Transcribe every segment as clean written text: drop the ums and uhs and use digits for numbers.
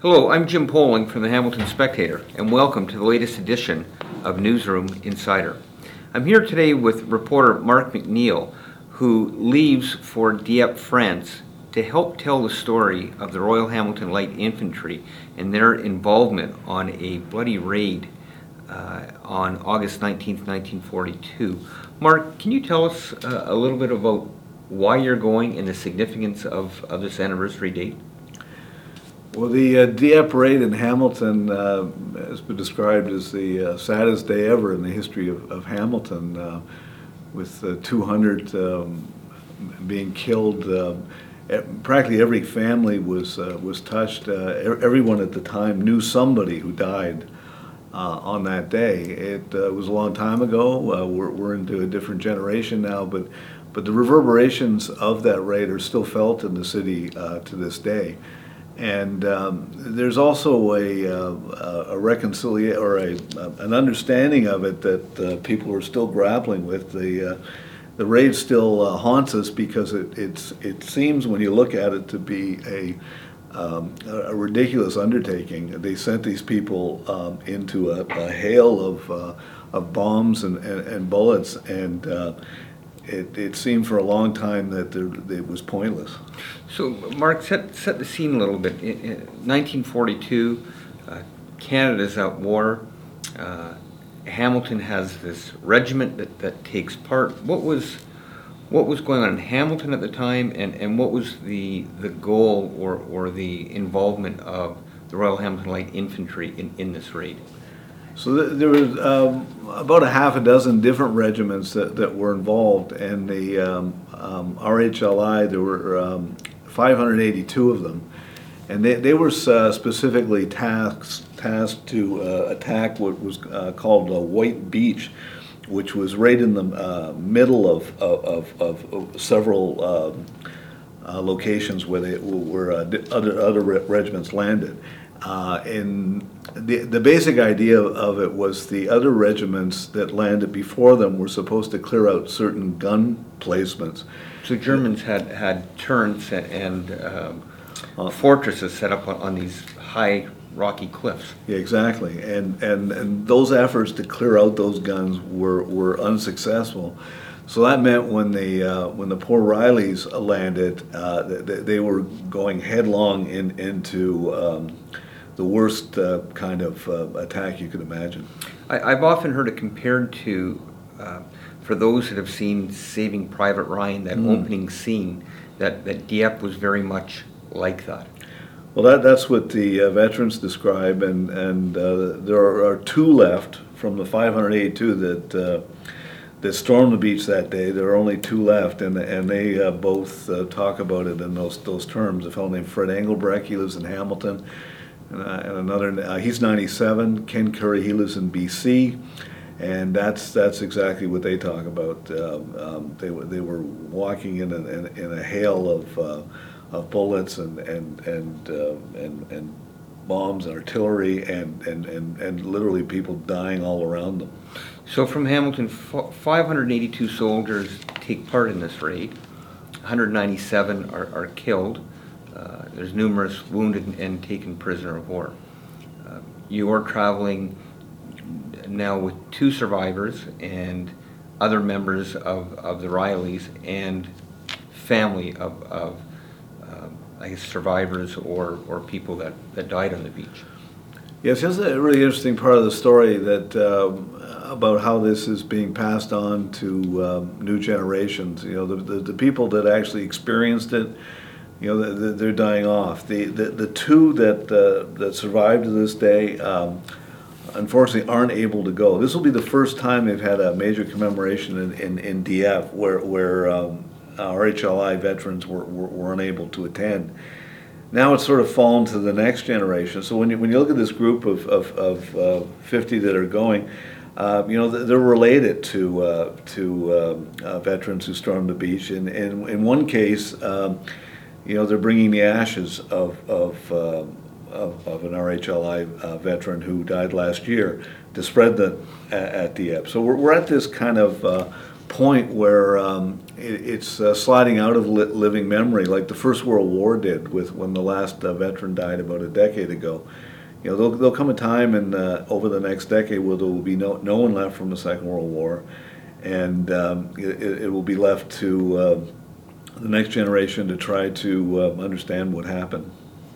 Hello, I'm Jim Poling from the Hamilton Spectator, and welcome to the latest edition of Newsroom Insider. I'm here today with reporter Mark McNeil, who leaves for Dieppe, France, to help tell the story of the Royal Hamilton Light Infantry and their involvement on a bloody raid on August 19th, 1942. Mark, can you tell us a little bit about why you're going and the significance of this anniversary date? Well, the Dieppe raid in Hamilton has been described as the saddest day ever in the history of Hamilton, with 200 being killed. Practically every family was touched. Everyone at the time knew somebody who died on that day. It was a long time ago. We're into a different generation now, but the reverberations of that raid are still felt in the city to this day. And there's also a reconciliation or an understanding of it that people are still grappling with. The raid still haunts us because it seems, when you look at it, to be a ridiculous undertaking. They sent these people into a hail of bombs and bullets, and it seemed for a long time that it was pointless. So, Mark, set the scene a little bit. In 1942, Canada's at war. Hamilton has this regiment that takes part. What was going on in Hamilton at the time, and what was the goal or the involvement of the Royal Hamilton Light Infantry in this raid? So there was about a half a dozen different regiments that were involved, and the RHLI, there were 582 of them, and they were specifically tasked to attack what was called White Beach, which was right in the middle of several locations where other regiments landed. And the basic idea of it was the other regiments that landed before them were supposed to clear out certain gun placements. So Germans had turrets and fortresses set up on these high rocky cliffs. Yeah, exactly, and those efforts to clear out those guns were unsuccessful. So that meant when the poor Rileys landed, they were going headlong into the worst kind of attack you could imagine. I've often heard it compared to, for those that have seen Saving Private Ryan, that opening scene, that Dieppe was very much like that. Well, that's what the veterans describe, and there are two left from the 582 that stormed the beach that day. There are only two left, and they both talk about it in those terms. A fellow named Fred Engelbrecht, he lives in Hamilton, and another, he's 97. Ken Curry, he lives in BC, and that's exactly what they talk about. They were walking in a hail of bullets and bombs and artillery and literally people dying all around them. So from Hamilton, 582 soldiers take part in this raid. 197 are killed. There's numerous wounded and taken prisoner of war. You are traveling now with two survivors and other members of the Rileys and family of I guess survivors or people that died on the beach. Yes, here's a really interesting part of the story that about how this is being passed on to new generations. You know, the people that actually experienced it, you know, they're dying off. The two that survived to this day, unfortunately, aren't able to go. This will be the first time they've had a major commemoration in Dieppe where RHLI veterans were unable to attend. Now it's sort of fallen to the next generation. So when you look at this group of 50 that are going, you know, they're related to veterans who stormed the beach. And in one case, you know, they're bringing the ashes of an RHLI veteran who died last year to spread at Dieppe. So we're at this kind of point where it's sliding out of living memory, like the First World War did with when the last veteran died about a decade ago. You know, there'll come a time over the next decade where there will be no one left from the Second World War, and it will be left to the next generation to try to understand what happened.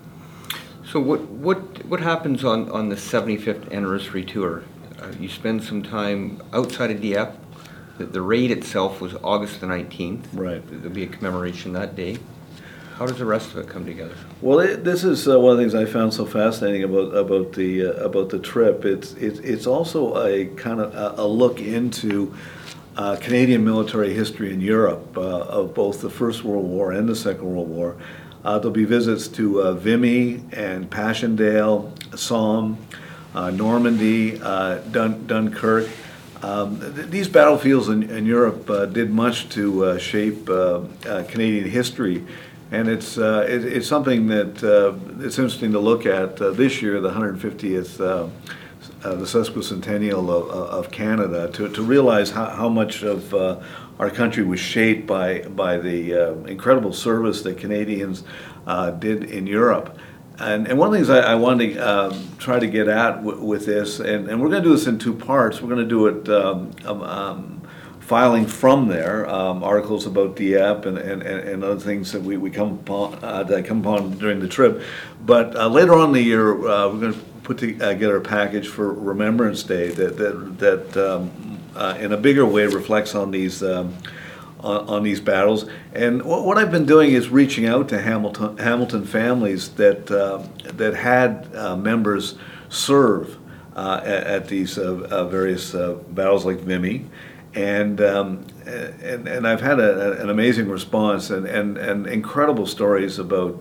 So what happens on the 75th anniversary tour? You spend some time outside of Dieppe. The raid itself was August the 19th. Right. There'll be a commemoration that day. How does the rest of it come together? Well, this is one of the things I found so fascinating about the trip. It's also a kind of a look into Canadian military history in Europe of both the First World War and the Second World War. There'll be visits to Vimy and Passchendaele, Somme, Normandy, Dunkirk. These battlefields in Europe did much to shape Canadian history, and it's something that it's interesting to look at this year, the 150th, the sesquicentennial of Canada, to realize how much of our country was shaped by the incredible service that Canadians did in Europe. And one of the things I wanted to try to get at with this, and we're going to do this in two parts. We're going to do it filing from there, articles about Dieppe and other things that we come upon during the trip. But later on in the year, we're going to put together a package for Remembrance Day that in a bigger way reflects on these battles. And what I've been doing is reaching out to Hamilton families that had members serve at these various battles like Vimy, and I've had an amazing response and incredible stories about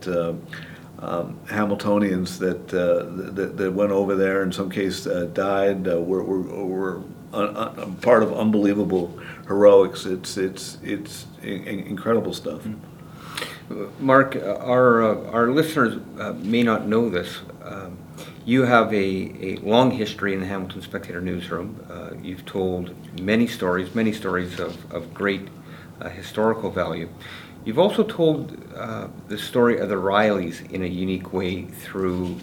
Hamiltonians that went over there, in some cases died, were part of unbelievable heroics. It's incredible stuff. Mark, our listeners may not know this. You have a long history in the Hamilton Spectator newsroom. You've told many stories of great historical value. You've also told the story of the Rileys in a unique way through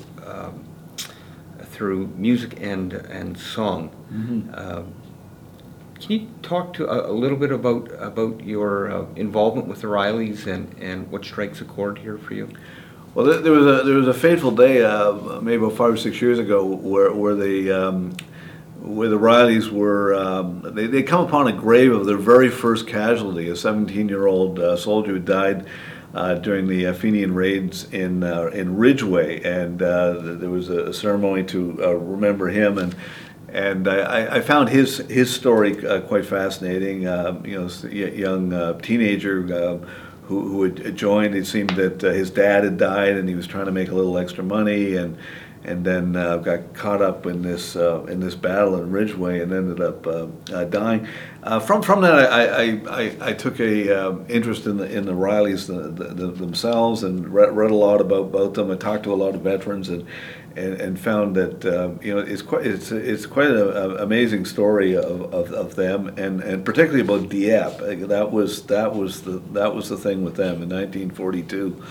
music and song. Mm-hmm. Can you talk to a little bit about your involvement with the Rileys and what strikes a chord here for you? Well, there was a fateful day, maybe about 5 or 6 years ago, where the Rileys were they come upon a grave of their very first casualty, a 17-year-old soldier who died during the Fenian raids in Ridgeway, and there was a ceremony to remember him, and I found his story quite fascinating. Young teenager who had joined. It seemed that his dad had died, and he was trying to make a little extra money, and then got caught up in this battle in Ridgeway and ended up dying. From that, I took a interest in the Rileys themselves, and read a lot about them. I talked to a lot of veterans, and found that it's quite an amazing story of them, and particularly about Dieppe. That was the thing with them in 1942.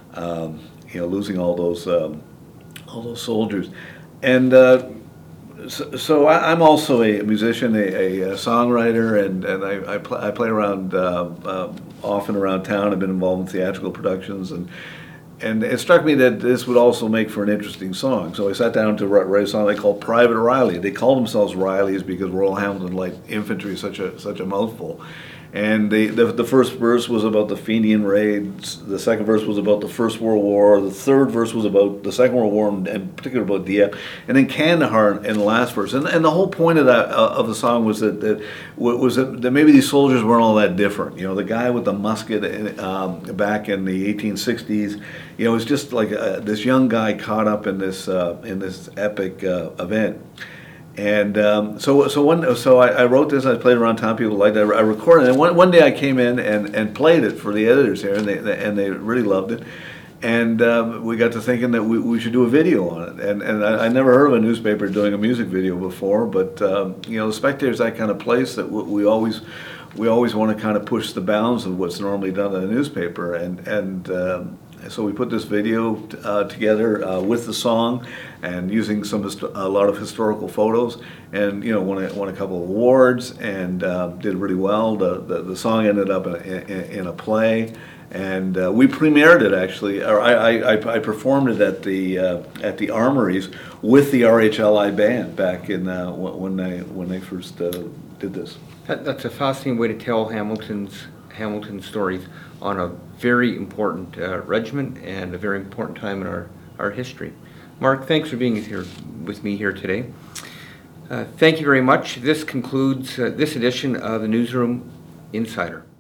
Losing all those soldiers, and so I'm also a musician, a songwriter, and I play around often around town. I've been involved in theatrical productions, and it struck me that this would also make for an interesting song. So I sat down to write a song they called Private Riley. They call themselves Rileys because Royal Hamilton Light Infantry is such a mouthful. And the first verse was about the Fenian raids. The second verse was about the First World War. The third verse was about the Second World War, and particularly about Dieppe. And then Kandahar in the last verse. And the whole point of the song was that maybe these soldiers weren't all that different. The guy with the musket back in the 1860s, it was just like this young guy caught up in this epic event. And so I wrote this. I played around town. People liked it. I recorded it. And one day I came in and played it for the editors here, and they really loved it. And we got to thinking that we should do a video on it. And I never heard of a newspaper doing a music video before, but you know, the Spectator's that kind of place that we always want to kind of push the bounds of what's normally done in a newspaper. And so we put this video together with the song and using a lot of historical photos, and you know, won a couple of awards and did really well. The song ended up in a play. And we premiered it actually, or I performed it at the Armories with the RHLI band back in when they first did this. That's a fascinating way to tell Hamilton stories on a very important regiment and a very important time in our history. Mark, thanks for being here with me here today. Thank you very much. This concludes this edition of the Newsroom Insider.